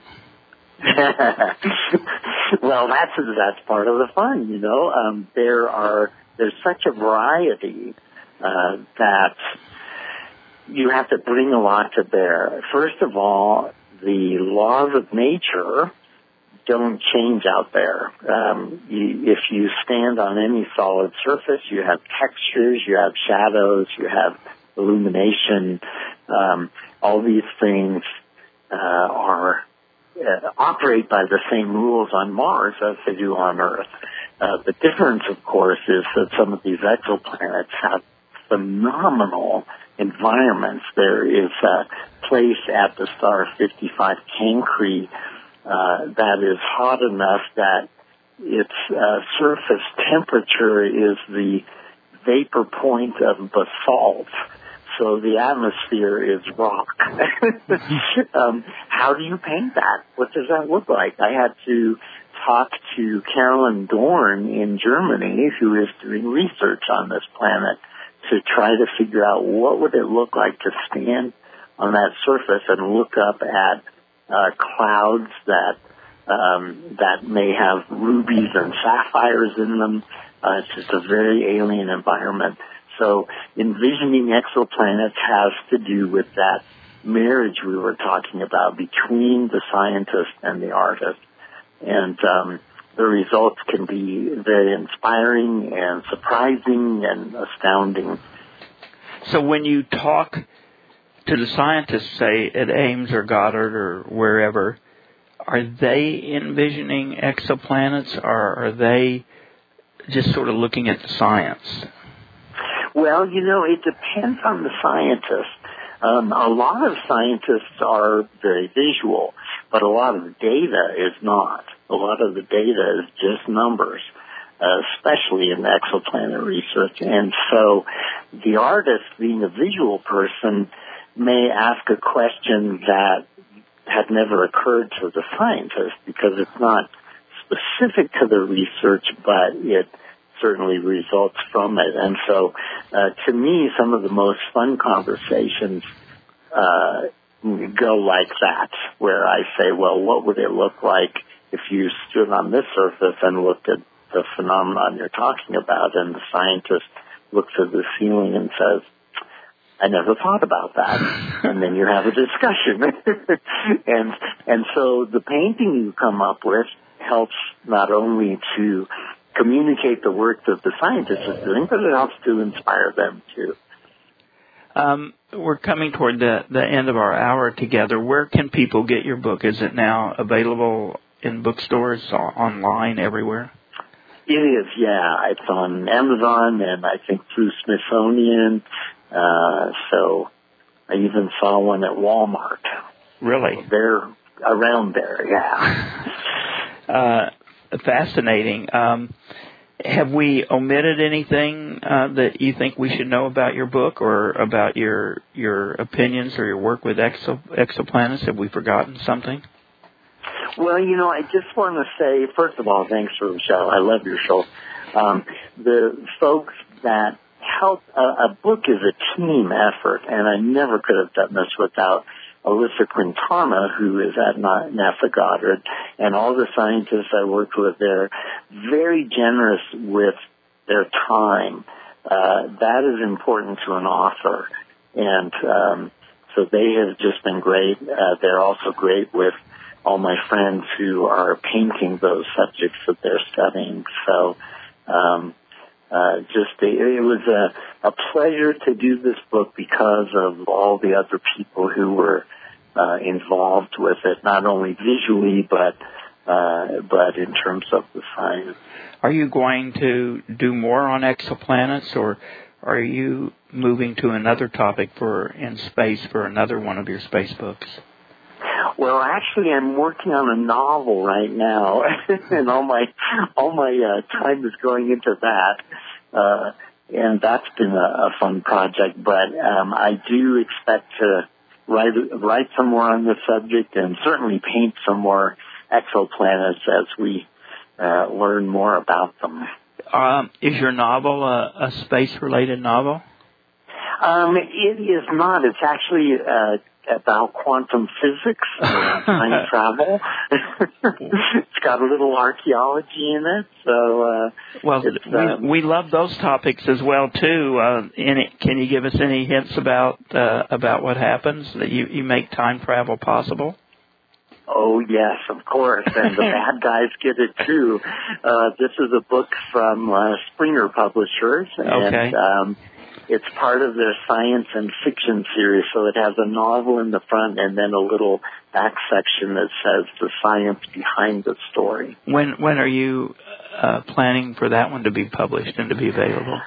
Well, that's that's part of the fun, you know. Um, there are there's such a variety uh, that you have to bring a lot to bear. First of all, the laws of nature don't change out there. Um, you, if you stand on any solid surface, you have textures, you have shadows, you have illumination. Um, all these things uh, are Uh, operate by the same rules on Mars as they do on Earth. Uh, the difference, of course, is that some of these exoplanets have phenomenal environments. There is a place at the star fifty-five Cancri uh, that is hot enough that its uh, surface temperature is the vapor point of basalt. So the atmosphere is rock. um, how do you paint that? What does that look like? I had to talk to Carolyn Dorn in Germany, who is doing research on this planet, to try to figure out what would it look like to stand on that surface and look up at uh, clouds that um, that may have rubies and sapphires in them. Uh, it's just a very alien environment. So envisioning exoplanets has to do with that marriage we were talking about between the scientist and the artist. And um, the results can be very inspiring and surprising and astounding. So when you talk to the scientists, say, at Ames or Goddard or wherever, are they envisioning exoplanets, or are they just sort of looking at the science? Well, you know, it depends on the scientist. Um, a lot of scientists are very visual, but a lot of the data is not. A lot of the data is just numbers, uh, especially in exoplanet research. And so the artist, being a visual person, may ask a question that had never occurred to the scientist because it's not specific to the research, but it certainly results from it. And so, uh, to me, some of the most fun conversations uh, go like that, where I say, well, what would it look like if you stood on this surface and looked at the phenomenon you're talking about? And the scientist looks at the ceiling and says, I never thought about that. And then you have a discussion. and and so the painting you come up with helps not only to communicate the work that the scientist is doing, but it helps to inspire them too. Um, we're coming toward the, the end of our hour together. Where can people get your book? Is it now available in bookstores, online, everywhere? It is, yeah. It's on Amazon and I think through Smithsonian. Uh, so I even saw one at Walmart. Really? So they're around there, yeah. uh, fascinating. Um, have we omitted anything uh, that you think we should know about your book or about your your opinions or your work with exo, exoplanets? Have we forgotten something? Well, you know, I just want to say, first of all, thanks for the show. I love your show. Um, the folks that help, uh, a book is a team effort, and I never could have done this without Alyssa Quintana, who is at NASA Goddard, and all the scientists I worked with. They're very generous with their time. Uh, that is important to an author, and um, so they have just been great. Uh, they're also great with all my friends who are painting those subjects that they're studying. So um, uh, just a, it was a, a pleasure to do this book because of all the other people who were uh, involved with it, not only visually but uh, but in terms of the science. Are you going to do more on exoplanets, or are you moving to another topic for in space for another one of your space books? Well, actually, I'm working on a novel right now, and all my all my uh, time is going into that, uh, and that's been a, a fun project. But um, I do expect to write write some more on this subject, and certainly paint some more exoplanets as we uh, learn more about them. Um, is your novel a, a space-related novel? Um, it is not. It's actually uh, about quantum physics and time travel. It's got a little archaeology in it, so uh, well, it's, we, um, we love those topics as well too. Uh, any, can you give us any hints about uh, about what happens that you, you make time travel possible? Oh, yes, of course, and the bad guys get it, too. Uh, this is a book from uh, Springer Publishers, and okay. um, it's part of their science and fiction series, so it has a novel in the front and then a little back section that says the science behind the story. When when are you uh, planning for that one to be published and to be available?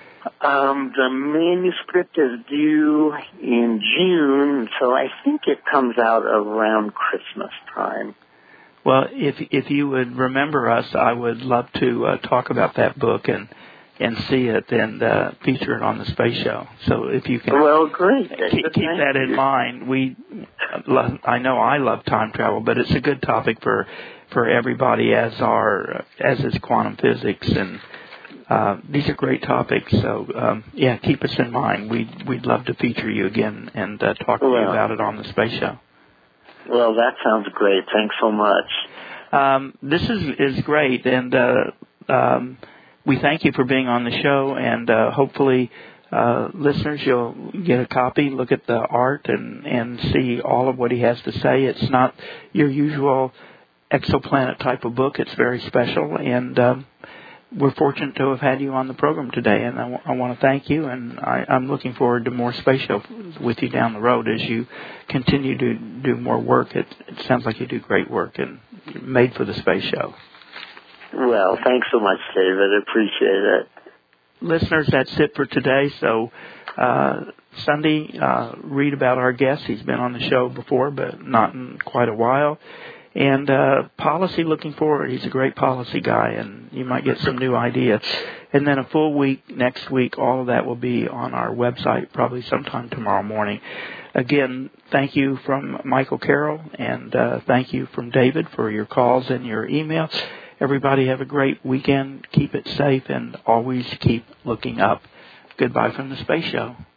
Um, the manuscript is due in June, so I think it comes out around Christmas time. Well, if if you would remember us, I would love to uh, talk about that book and and see it and uh, feature it on the Space Show. So if you can, well, great. keep, keep that in mind. We, love, I know I love time travel, but it's a good topic for for everybody, as are as is quantum physics, and uh, these are great topics. So um, yeah, keep us in mind. We we'd, we'd love to feature you again and uh, talk to well, you about it on the Space Show. Well, that sounds great. Thanks so much. Um, this is is great, and uh, um, we thank you for being on the show, and uh, hopefully, uh, listeners, you'll get a copy, look at the art, and, and see all of what he has to say. It's not your usual exoplanet type of book. It's very special, and um, we're fortunate to have had you on the program today, and I, w- I want to thank you, and I, I'm looking forward to more Space Show with you down the road as you continue to do more work. It, it sounds like you do great work, and you're made for the Space Show. Well, thanks so much, David. I appreciate it. Listeners, that's it for today. So, uh, Sunday, uh, read about our guest. He's been on the show before, but not in quite a while. And uh, policy, looking forward. He's a great policy guy, and you might get some new ideas. And then a full week next week. All of that will be on our website probably sometime tomorrow morning. Again, thank you from Michael Carroll, and uh, thank you from David for your calls and your emails. Everybody have a great weekend. Keep it safe and always keep looking up. Goodbye from the Space Show.